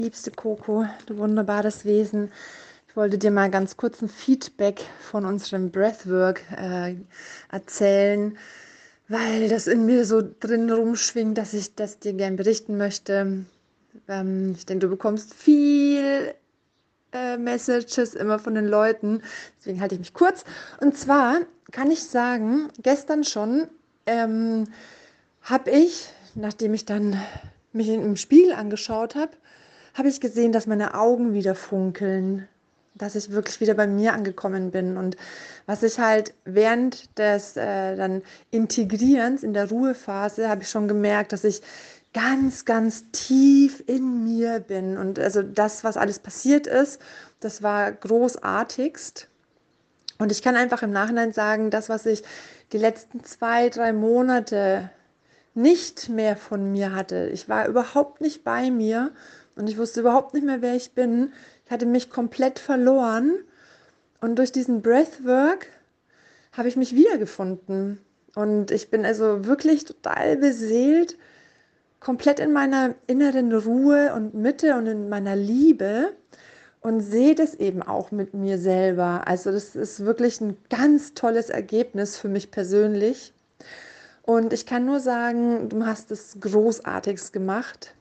Liebste Coco, du wunderbares Wesen. Ich wollte dir mal ganz kurz ein Feedback von unserem Breathwork erzählen, weil das in mir so drin rumschwingt, dass ich das dir gern berichten möchte. Ich denke, du bekommst viel Messages immer von den Leuten, deswegen halte ich mich kurz. Und zwar kann ich sagen, gestern schon habe ich, nachdem ich dann mich im Spiegel angeschaut habe, habe ich gesehen, dass meine Augen wieder funkeln, dass ich wirklich wieder bei mir angekommen bin. Und was ich halt während des dann Integrierens in der Ruhephase habe ich schon gemerkt, dass ich ganz, ganz tief in mir bin. Und also das, was alles passiert ist, das war großartigst. Und ich kann einfach im Nachhinein sagen, das, was ich die letzten 2, 3 Monate nicht mehr von mir hatte. Ich war überhaupt nicht bei mir und ich wusste überhaupt nicht mehr, wer ich bin. Ich hatte mich komplett verloren und durch diesen Breathwork habe ich mich wiedergefunden. Und ich bin also wirklich total beseelt, komplett in meiner inneren Ruhe und Mitte und in meiner Liebe und sehe das eben auch mit mir selber. Also das ist wirklich ein ganz tolles Ergebnis für mich persönlich. Und ich kann nur sagen, du hast es großartigst gemacht.